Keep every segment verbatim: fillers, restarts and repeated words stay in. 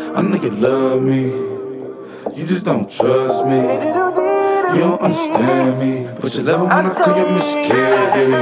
I know you love me, you just don't trust me. You don't understand me, but you love it when I call you Miss Carey.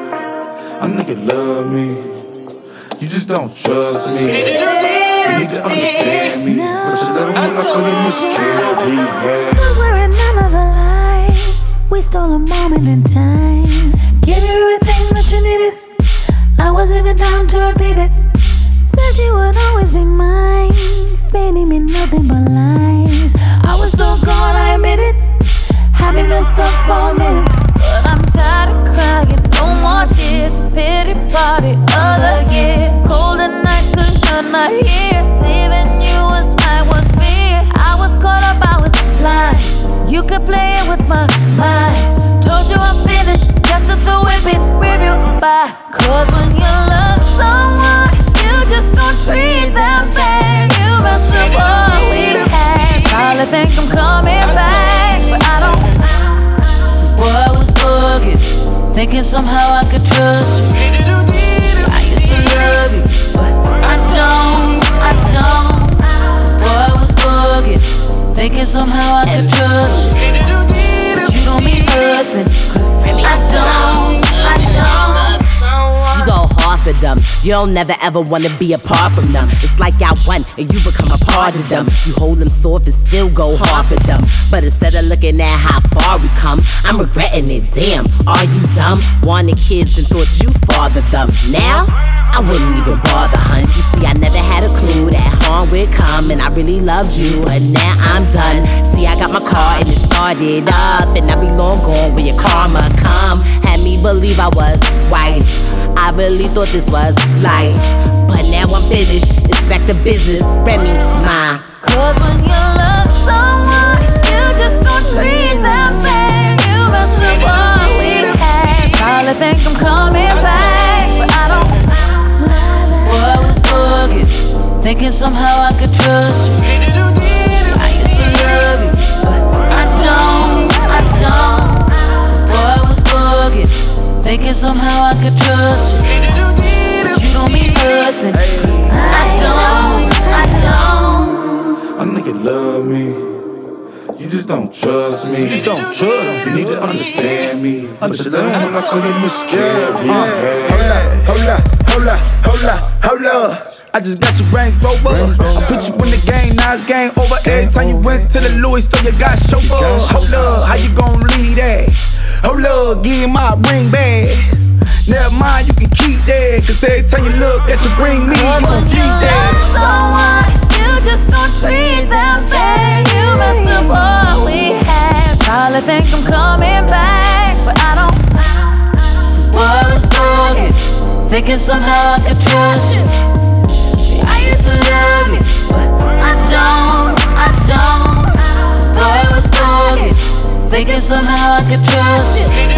I know you love me, you just don't trust me. You need to understand me, but you love it when I call you Miss Carey. Yeah. Somewhere in another life, we stole a moment in time. Gave you everything that you needed, I was even down to repeat it. Said you would always be mine, feeding me nothing but lies. I was so gone, I admit it. Had me messed up for a minute, but I'm tired of crying. No more tears, pity party all again. Cold at night, cause you're not here. Leaving you was my worst fear. I was caught up, I was blind. You could play it with my mind. Told you I'm finished, just took the whip it, review by. Cause when you love someone, you just don't treat them bad. You mess with what we had. Probably think I'm coming back, but I don't. Boy, I was bugging, thinking somehow I could trust you. I used to love you, but I don't, I don't. Boy, I was bugging, thinking somehow I could trust you. But you don't mean nothing, cause I don't, I don't. You go hard for them, you'll never ever wanna be apart from them. It's like I won and you become a part of them. You hold them soft and still go hard for them. But instead of looking at how far we come, I'm regretting it, damn, are you dumb? Wanted kids and thought you fathered them. Now, I wouldn't even bother, hun. You see, I never had a clue that harm would come, and I really loved you, but now I'm done. See, I got my car and it started up, and I be long gone where your karma come. Had me believe I was wife, I really thought this was life, but now I'm finished, it's back to business, Remy, ma. Cause when you love someone, you just don't treat them bad. You mess with what we had. Probably think I'm coming back, but I don't. Boy, I was bugging, thinking somehow I could trust you. I used to love you, but I don't, I don't. Boy, I was bugging, thinking somehow I could trust you. But you don't mean nothing, cause I don't, I don't. I know you love me, you just don't trust me. You don't trust me. You need to understand me, but you love me when I call you Miss Carey. Uh, hold up, hold up, hold up, hold up, hold up. I just got your Range Rover. I put you in the game, now it's game over. Every time you went to the Louis store, you got chauffeur. Hold up, how you gon' leave that? Hold up, give my ring back. Never mind, you can keep that, cause every time you look at your ring, me, you gon' keep that. Someone, you just don't treat them bad. You mess up what we had. Probably think I'm coming back, but I don't. Boy, I was bugging, thinking somehow I could trust you. See, I used to love you, but I don't, I don't. Boy, I was bugging, thinking somehow I could trust you.